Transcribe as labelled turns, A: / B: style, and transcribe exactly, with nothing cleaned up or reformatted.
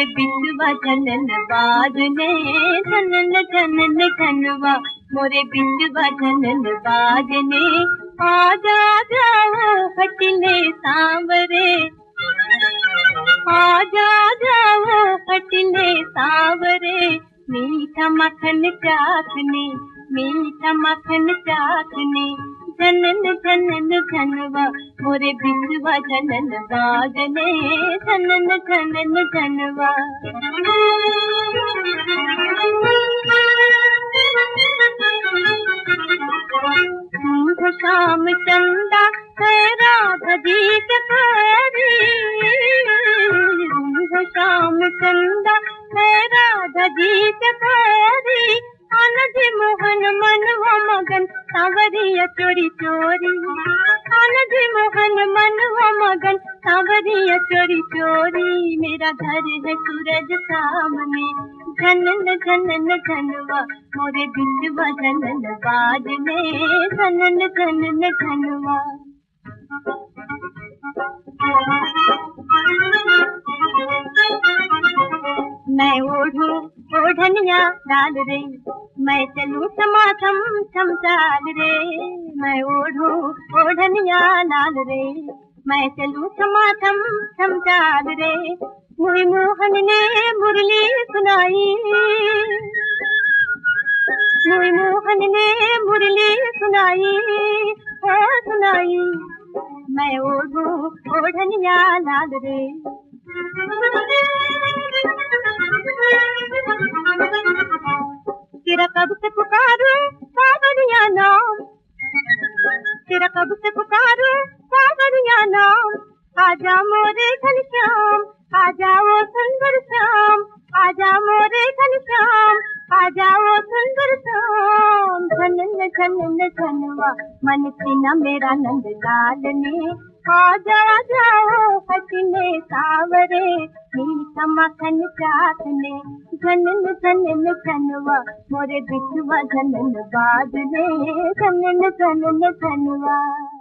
A: मोरे बिचवा झनन बाजने, झनन झनन झनवा मोरे बिचवा झनन बाजने। आजा जाओ हटले सांवरे, आजा जाओ हटले सांवरे। मीठा मखन चाखने, मीठा मखन चाखने, झनन झनन झनवा मोरे बिचवा झनन बाजने, झनन झनन झनवा। शाम चंदा है राधा जी के प्यारी, शाम चंदा है राधा जी के प्यारी। आनंद मोहन मनवा मगन सांवरिया चोरी चोरी, आनंद मोहन मनवा मगन सांवरिया चोरी चोरी। मेरा घर है सूरज सामने, झनन झनन झनवा मोरे बिचवा झनन बाजने, झनन झनन झनवा। मैं ओढ़ूं ओढ़निया डाल रे, मैं चलूं समाथम छमचाल रे। मैं ओढ़ूं ओढ़निया डाल रे, मैं चलूं समाथम छमचाल रे। मुई मोहन ने मुरली सुनाई, मुई मोहन ने मुरली सुनाई, ओ सुनाई। मैं ओढ़ूं ओढ़निया लाल रे। तेरा कब से पुकारूं सावरिया नाम, तेरा कब से पुकारूं सावरिया नाम। आजा मोरे घनश्याम, आजा वो सुंदर श्याम, आजा मोरे घनश्याम, आजा वो सुंदर श्याम। झनन झनन झनवा मन सीना मेरा नंद लाल ने। आजा जाओ हटने सांवरे, मीठा मखन चाखने, झनन झनन झनवा मोरे बिचवा झनन बाजने, झनन झनन झनवा।